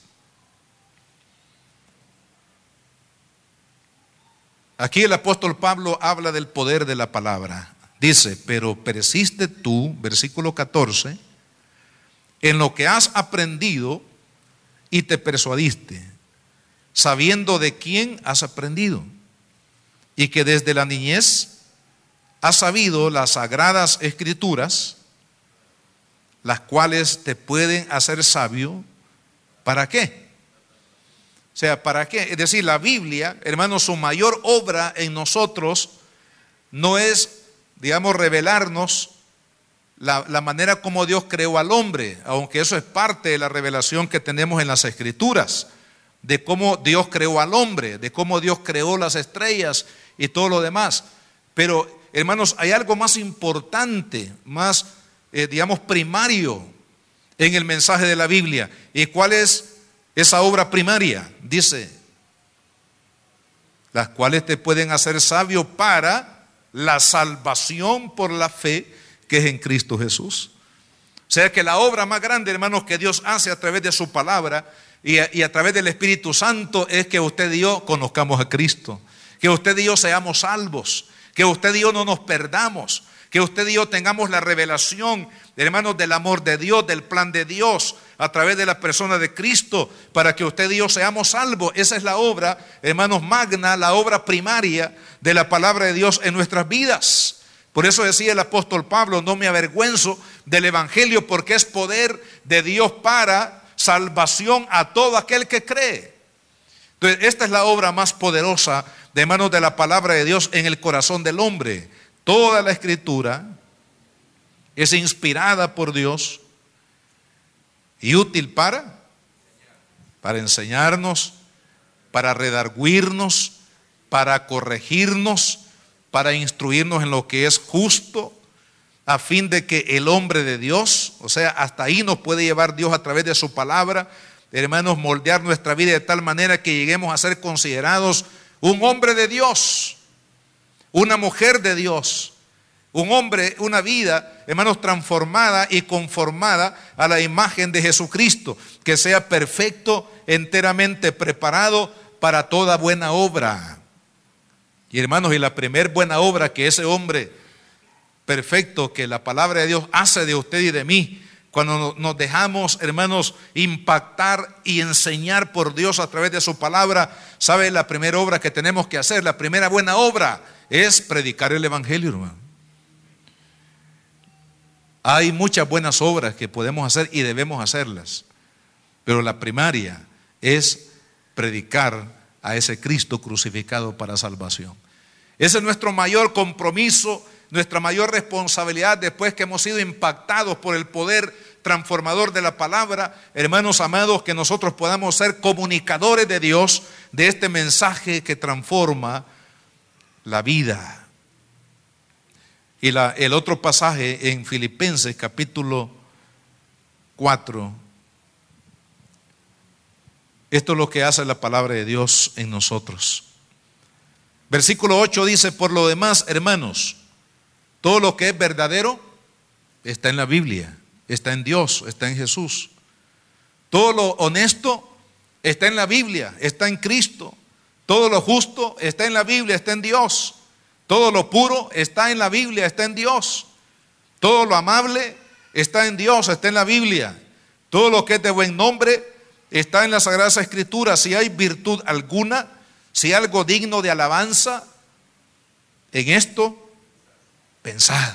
Aquí el apóstol Pablo habla del poder de la palabra. Dice, pero persiste tú, versículo catorce, en lo que has aprendido y te persuadiste, sabiendo de quién has aprendido, y que desde la niñez has sabido las sagradas escrituras, las cuales te pueden hacer sabio. ¿Para qué? O sea, ¿para qué? Es decir, la Biblia, hermanos, su mayor obra en nosotros no es digamos, revelarnos la, la manera como Dios creó al hombre, aunque eso es parte de la revelación que tenemos en las Escrituras, de cómo Dios creó al hombre, de cómo Dios creó las estrellas y todo lo demás. Pero, hermanos, hay algo más importante, más, eh, digamos, primario en el mensaje de la Biblia. ¿Y cuál es esa obra primaria? Dice, las cuales te pueden hacer sabio para la salvación por la fe que es en Cristo Jesús. O sea que la obra más grande, hermanos, que Dios hace a través de su palabra y a, y a través del Espíritu Santo es que usted y yo conozcamos a Cristo, que usted y yo seamos salvos, que usted y yo no nos perdamos, que usted y yo tengamos la revelación, hermanos, del amor de Dios, del plan de Dios a través de la persona de Cristo, para que usted y yo seamos salvos. Esa es la obra, hermanos, magna, la obra primaria de la palabra de Dios en nuestras vidas. Por eso decía el apóstol Pablo, no me avergüenzo del evangelio, porque es poder de Dios para salvación a todo aquel que cree. Entonces, esta es la obra más poderosa de manos de la palabra de Dios en el corazón del hombre. Toda la Escritura es inspirada por Dios y útil para, para enseñarnos, para redarguirnos, para corregirnos, para instruirnos en lo que es justo, a fin de que el hombre de Dios, o sea, hasta ahí nos puede llevar Dios a través de su palabra, hermanos, moldear nuestra vida de tal manera que lleguemos a ser considerados un hombre de Dios, una mujer de Dios, un hombre, una vida, hermanos, transformada y conformada a la imagen de Jesucristo, que sea perfecto, enteramente preparado para toda buena obra. Y hermanos, y la primer buena obra que ese hombre perfecto, que la palabra de Dios hace de usted y de mí, cuando nos dejamos, hermanos, impactar y enseñar por Dios a través de su palabra, ¿sabe la primera obra que tenemos que hacer? La primera buena obra es predicar el evangelio, hermano. Hay muchas buenas obras que podemos hacer y debemos hacerlas, pero la primaria es predicar a ese Cristo crucificado para salvación. Ese es nuestro mayor compromiso, nuestra mayor responsabilidad después que hemos sido impactados por el poder transformador de la palabra. Hermanos amados, que nosotros podamos ser comunicadores de Dios, de este mensaje que transforma la vida. Y la, el otro pasaje en Filipenses capítulo cuatro, esto es lo que hace la palabra de Dios en nosotros. Versículo ocho dice, por lo demás, hermanos, todo lo que es verdadero está en la Biblia, está en Dios, está en Jesús. Todo lo honesto está en la Biblia, está en Cristo. Todo lo justo está en la Biblia, está en Dios. Todo lo puro está en la Biblia, está en Dios. Todo lo amable está en Dios, está en la Biblia. Todo lo que es de buen nombre está en las Sagradas Escrituras. Si hay virtud alguna, si hay algo digno de alabanza, en esto pensad.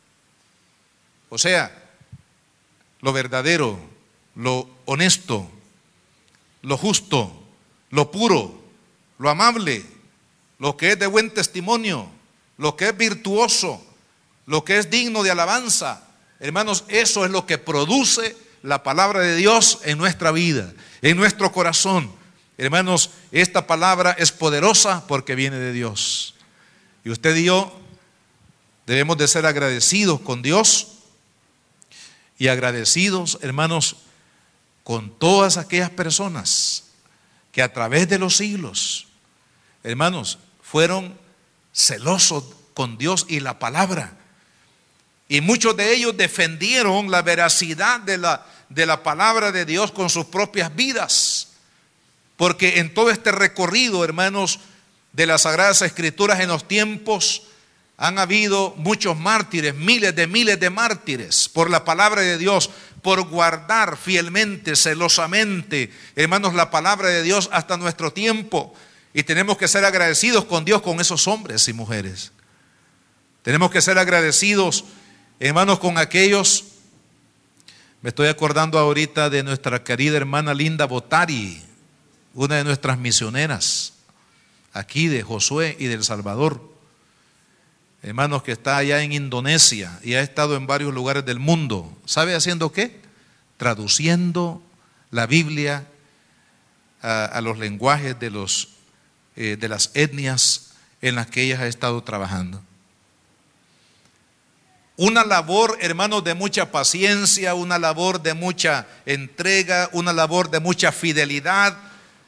O sea, lo verdadero, lo honesto, lo justo, lo puro, lo amable, lo que es de buen testimonio, lo que es virtuoso, lo que es digno de alabanza. Hermanos, eso es lo que produce la palabra de Dios en nuestra vida, en nuestro corazón. Hermanos, esta palabra es poderosa porque viene de Dios. Y usted y yo debemos de ser agradecidos con Dios y agradecidos, hermanos, con todas aquellas personas que a través de los siglos, hermanos, fueron celosos con Dios y la palabra. Y muchos de ellos defendieron la veracidad de la, de la palabra de Dios con sus propias vidas. Porque en todo este recorrido, hermanos, de las Sagradas Escrituras en los tiempos, han habido muchos mártires, miles de miles de mártires por la palabra de Dios, por guardar fielmente, celosamente, hermanos, la palabra de Dios hasta nuestro tiempo. Y tenemos que ser agradecidos con Dios, con esos hombres y mujeres. Tenemos que ser agradecidos, hermanos, con aquellos. Me estoy acordando ahorita de nuestra querida hermana Linda Botari, una de nuestras misioneras aquí de Josué y del Salvador. hermanos, que está allá en Indonesia y ha estado en varios lugares del mundo. ¿Sabe haciendo qué? Traduciendo la Biblia a, a los lenguajes de, los, eh, de las etnias en las que ella ha estado trabajando. Una labor, hermanos, de mucha paciencia, una labor de mucha entrega, una labor de mucha fidelidad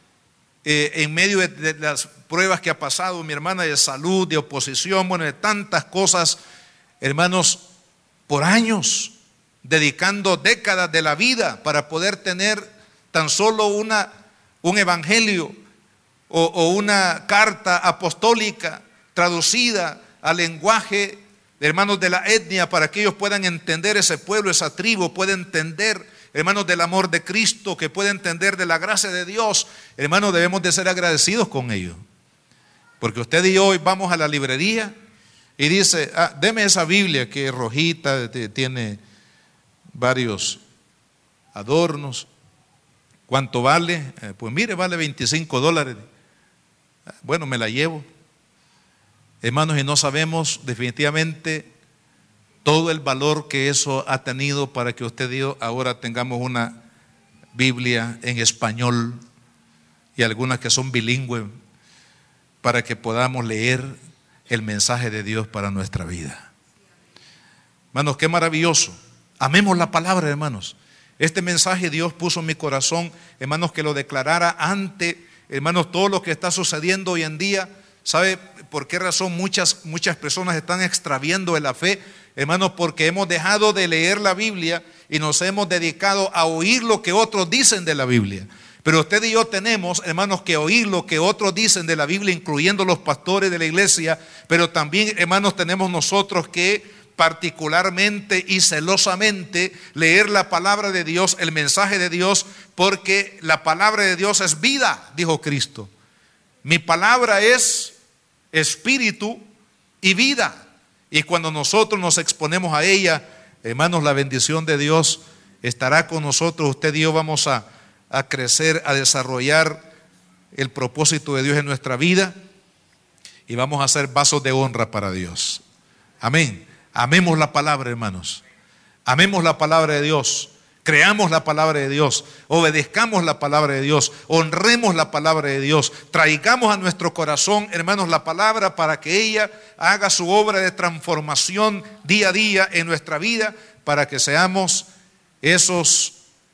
eh, en medio de, de las pruebas que ha pasado mi hermana, de salud, de oposición, bueno, de tantas cosas, hermanos, por años, dedicando décadas de la vida para poder tener tan solo una, un evangelio o, o una carta apostólica traducida al lenguaje, hermanos, de la etnia, para que ellos puedan entender ese pueblo, esa tribu, puedan entender, hermanos, del amor de Cristo, que puedan entender de la gracia de Dios. Hermanos, debemos de ser agradecidos con ellos. Porque usted y yo hoy vamos a la librería y dice, ah, deme esa Biblia que es rojita, tiene varios adornos. ¿Cuánto vale? Eh, pues mire, vale veinticinco dólares. Bueno, me la llevo. Hermanos, y no sabemos definitivamente todo el valor que eso ha tenido para que usted y yo ahora tengamos una Biblia en español y algunas que son bilingües, para que podamos leer el mensaje de Dios para nuestra vida. Hermanos, qué maravilloso. Amemos la palabra, hermanos. Este mensaje Dios puso en mi corazón, hermanos, que lo declarara ante, hermanos, todo lo que está sucediendo hoy en día. ¿Sabe por qué razón muchas, muchas personas están extraviando de la fe? Hermanos, porque hemos dejado de leer la Biblia y nos hemos dedicado a oír lo que otros dicen de la Biblia. Pero usted y yo tenemos, hermanos, que oír lo que otros dicen de la Biblia, incluyendo los pastores de la iglesia. Pero también, hermanos, tenemos nosotros que particularmente y celosamente leer la palabra de Dios, el mensaje de Dios, porque la palabra de Dios es vida, dijo Cristo. Mi palabra es espíritu y vida. Y cuando nosotros nos exponemos a ella, hermanos, la bendición de Dios estará con nosotros. Usted y yo vamos a, a crecer, a desarrollar el propósito de Dios en nuestra vida y vamos a ser vasos de honra para Dios. Amén. Amemos la palabra, hermanos. Amemos la palabra de Dios. Creamos la palabra de Dios, obedezcamos la palabra de Dios, honremos la palabra de Dios, traigamos a nuestro corazón, hermanos, la palabra para que ella haga su obra de transformación día a día en nuestra vida, para que seamos esos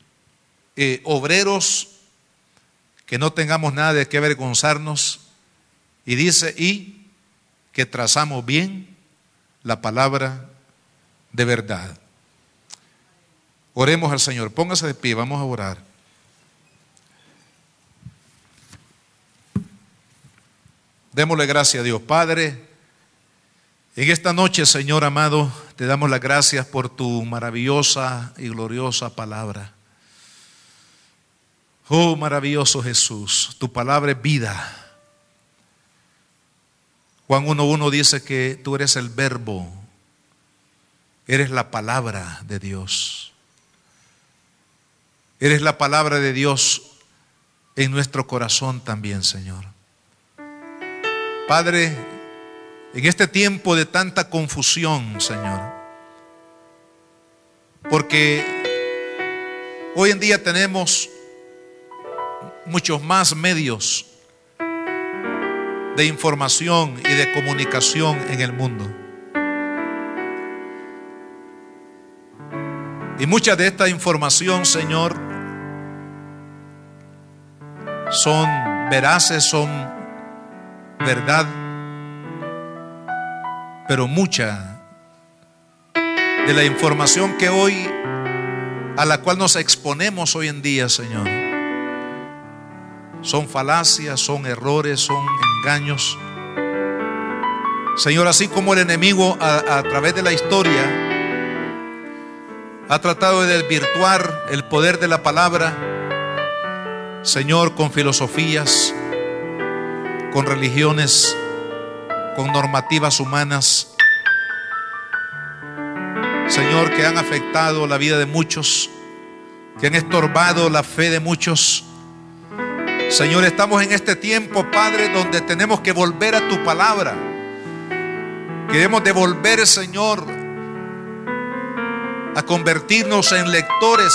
eh, obreros que no tengamos nada de qué avergonzarnos. Y dice, y que trazamos bien la palabra de verdad. Oremos al Señor. Póngase de pie, vamos a orar. Démosle gracias a Dios. Padre, en esta noche, Señor amado, te damos las gracias por tu maravillosa y gloriosa palabra. Oh, maravilloso Jesús, tu palabra es vida. Juan uno uno dice que tú eres el verbo, eres la palabra de Dios. Eres la palabra de Dios en nuestro corazón también, Señor. Padre, en este tiempo de tanta confusión, Señor, porque hoy en día tenemos muchos más medios de información y de comunicación en el mundo. Y mucha de esta información, Señor, son veraces, son verdad, pero mucha de la información que hoy, a la cual nos exponemos hoy en día, Señor, son falacias, son errores, son engaños. Señor, así como el enemigo a, a través de la historia ha tratado de desvirtuar el poder de la palabra, Señor, con filosofías, con religiones, con normativas humanas, Señor, que han afectado la vida de muchos, que han estorbado la fe de muchos. Señor, estamos en este tiempo, Padre, donde tenemos que volver a tu palabra. Queremos devolver, Señor, a convertirnos en lectores.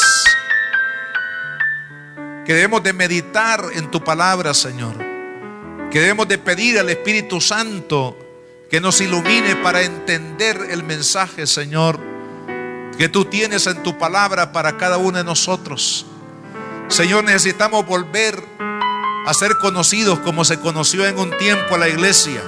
Queremos de meditar en tu palabra, Señor. Queremos de pedir al Espíritu Santo que nos ilumine para entender el mensaje, Señor, que tú tienes en tu palabra para cada uno de nosotros. Señor, necesitamos volver a ser conocidos como se conoció en un tiempo a la iglesia,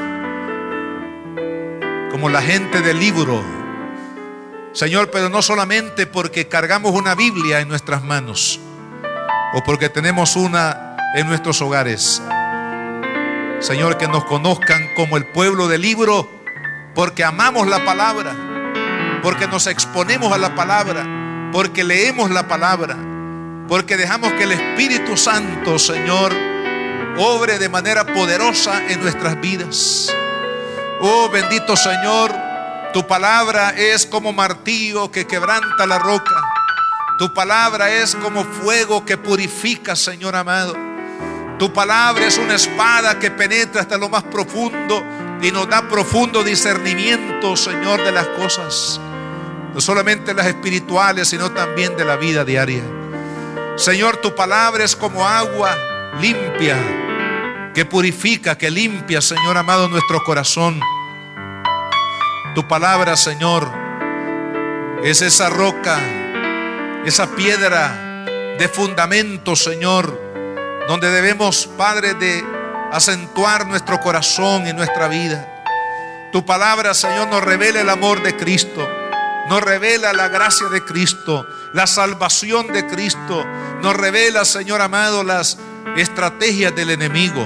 como la gente del libro, Señor, pero no solamente porque cargamos una Biblia en nuestras manos o porque tenemos una en nuestros hogares. Señor, que nos conozcan como el pueblo del libro, porque amamos la palabra, porque nos exponemos a la palabra, porque leemos la palabra, porque dejamos que el Espíritu Santo, Señor, obre de manera poderosa en nuestras vidas. Oh, bendito Señor, tu palabra es como martillo que quebranta la roca. Tu palabra es como fuego que purifica, Señor amado. Tu palabra es una espada que penetra hasta lo más profundo y nos da profundo discernimiento, Señor, de las cosas, no solamente las espirituales, sino también de la vida diaria. Señor, tu palabra es como agua limpia que purifica, que limpia, Señor amado, nuestro corazón. Tu palabra, Señor, es esa roca, esa piedra de fundamento, Señor, donde debemos, Padre, de acentuar nuestro corazón y nuestra vida. Tu palabra, Señor, nos revela el amor de Cristo, nos revela la gracia de Cristo, la salvación de Cristo, nos revela, Señor amado, las estrategias del enemigo.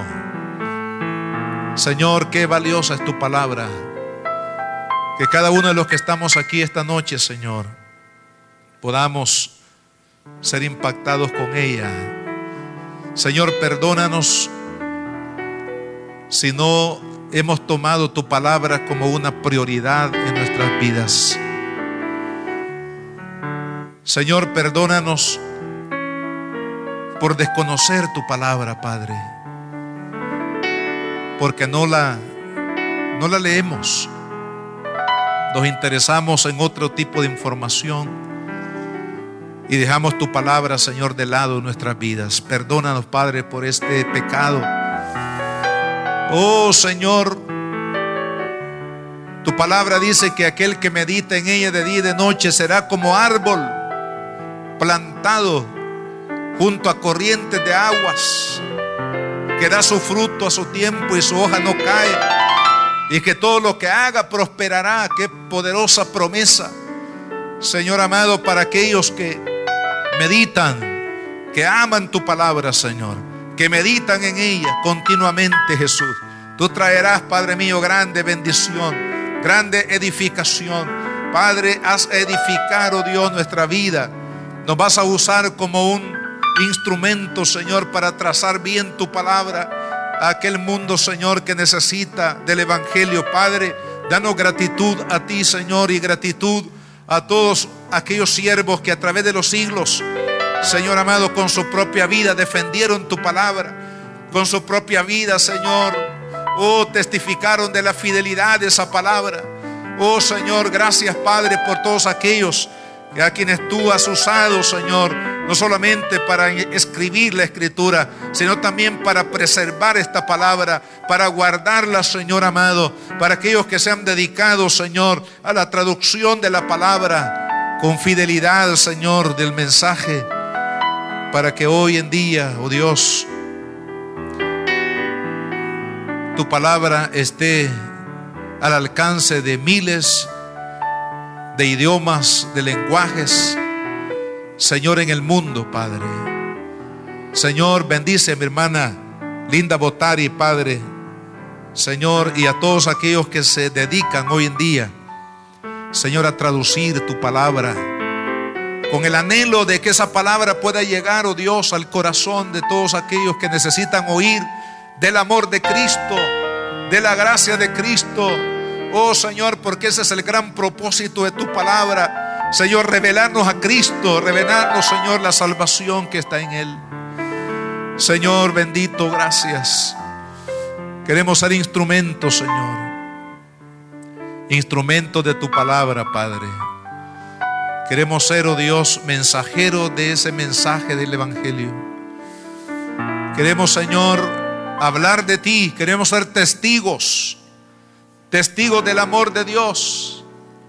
Señor, qué valiosa es tu palabra. Que cada uno de los que estamos aquí esta noche, Señor, podamos ser impactados con ella. Señor, perdónanos si no hemos tomado tu palabra como una prioridad en nuestras vidas. Señor, perdónanos por desconocer tu palabra, Padre, porque no la, no la leemos. Nos interesamos en otro tipo de información y dejamos tu palabra, Señor, de lado en nuestras vidas. Perdónanos, Padre, por este pecado. Oh, Señor, tu palabra dice que aquel que medita en ella de día y de noche será como árbol plantado junto a corrientes de aguas, que da su fruto a su tiempo y su hoja no cae, y que todo lo que haga prosperará. Qué poderosa promesa, Señor amado, para aquellos que meditan, que aman tu palabra, Señor, que meditan en ella continuamente, Jesús. Tú traerás, Padre mío, grande bendición, grande edificación. Padre, haz edificar, oh Dios, nuestra vida. Nos vas a usar como un instrumento, Señor, para trazar bien tu palabra a aquel mundo, Señor, que necesita del evangelio. Padre, danos gratitud a ti, Señor, y gratitud a todos aquellos siervos que a través de los siglos, Señor amado, con su propia vida defendieron tu palabra, con su propia vida, Señor, oh, testificaron de la fidelidad de esa palabra. Oh, Señor, gracias, Padre, por todos aquellos a quienes tú has usado, Señor, no solamente para escribir la escritura, sino también para preservar esta palabra, para guardarla, Señor amado, para aquellos que se han dedicado, Señor, a la traducción de la palabra con fidelidad, Señor, del mensaje, para que hoy en día, oh Dios, tu palabra esté al alcance de miles de idiomas, de lenguajes, Señor, en el mundo, Padre. Señor, bendice a mi hermana Linda Botari, Padre, Señor, y a todos aquellos que se dedican hoy en día, Señor, a traducir tu palabra, con el anhelo de que esa palabra pueda llegar, oh Dios, al corazón de todos aquellos que necesitan oír del amor de Cristo, de la gracia de Cristo. Oh, Señor, porque ese es el gran propósito de tu palabra, Señor, revelarnos a Cristo, revelarnos, Señor, la salvación que está en Él. Señor bendito, gracias. Queremos ser instrumentos, Señor, instrumentos de tu palabra, Padre. Queremos ser, oh Dios, mensajeros de ese mensaje del Evangelio. Queremos, Señor, hablar de ti. Queremos ser testigos, testigos del amor de Dios.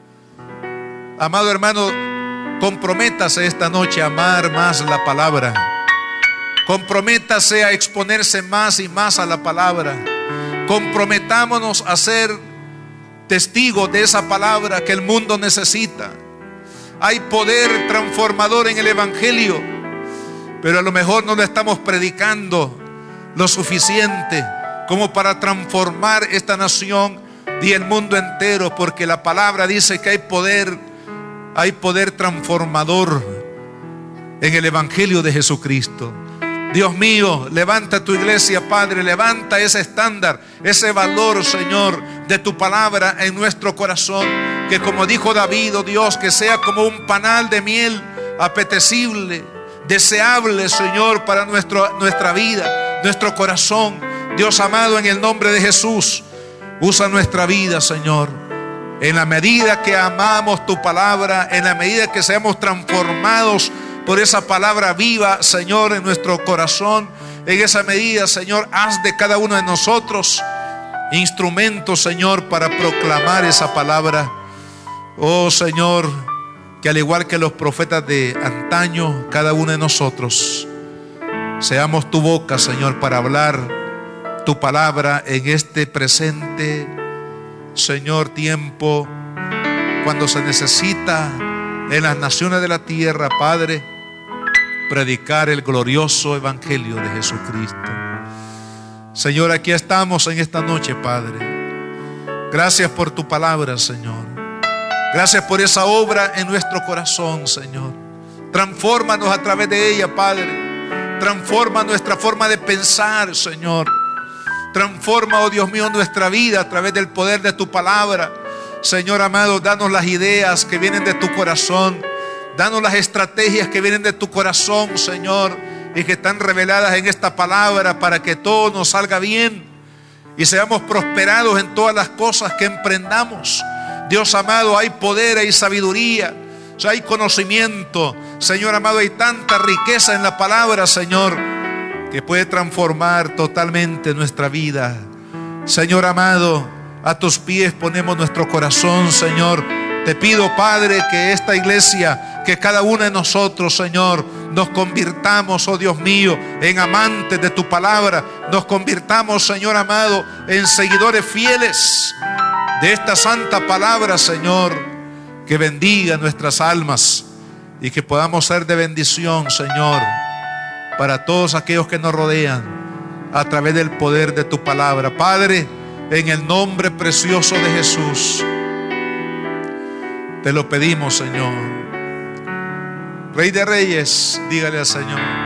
Amado hermano, comprométase esta noche a amar más la palabra. Comprométase a exponerse más y más a la palabra. Comprometámonos a ser testigos de esa palabra que el mundo necesita. Hay poder transformador en el Evangelio, pero a lo mejor no lo estamos predicando lo suficiente como para transformar esta nación y el mundo entero, porque la palabra dice que hay poder, hay poder transformador en el Evangelio de Jesucristo. Dios mío, levanta tu iglesia, Padre, levanta ese estándar, ese valor, Señor, de tu palabra en nuestro corazón, que como dijo David, oh Dios, que sea como un panal de miel apetecible, deseable, Señor, para nuestro, nuestra vida, nuestro corazón. Dios amado, en el nombre de Jesús, usa nuestra vida, Señor, en la medida que amamos tu palabra, en la medida que seamos transformados por esa palabra viva, Señor, en nuestro corazón. En esa medida, Señor, haz de cada uno de nosotros instrumentos, Señor, para proclamar esa palabra. Oh Señor, que al igual que los profetas de antaño, cada uno de nosotros seamos tu boca, Señor, para hablar tu palabra en este presente, Señor, tiempo, cuando se necesita en las naciones de la tierra, Padre, predicar el glorioso evangelio de Jesucristo. Señor, aquí estamos en esta noche, Padre. Gracias por tu palabra, Señor. Gracias por esa obra en nuestro corazón, Señor. Transfórmanos a través de ella, Padre. Transforma nuestra forma de pensar, Señor. Transforma, oh Dios mío, nuestra vida a través del poder de tu palabra. Señor amado, danos las ideas que vienen de tu corazón. Danos las estrategias que vienen de tu corazón, Señor, y que están reveladas en esta palabra, para que todo nos salga bien y seamos prosperados en todas las cosas que emprendamos. Dios amado, hay poder, hay sabiduría, hay conocimiento, Señor amado, hay tanta riqueza en la palabra, Señor, que puede transformar totalmente nuestra vida. Señor amado, a tus pies ponemos nuestro corazón, Señor. Te pido, Padre, que esta iglesia, que cada uno de nosotros, Señor, nos convirtamos, oh Dios mío, en amantes de tu palabra. Nos convirtamos, Señor amado, en seguidores fieles de esta santa palabra, Señor, que bendiga nuestras almas y que podamos ser de bendición, Señor, para todos aquellos que nos rodean a través del poder de tu palabra. Padre, en el nombre precioso de Jesús, te lo pedimos, Señor. Rey de Reyes, dígale al Señor.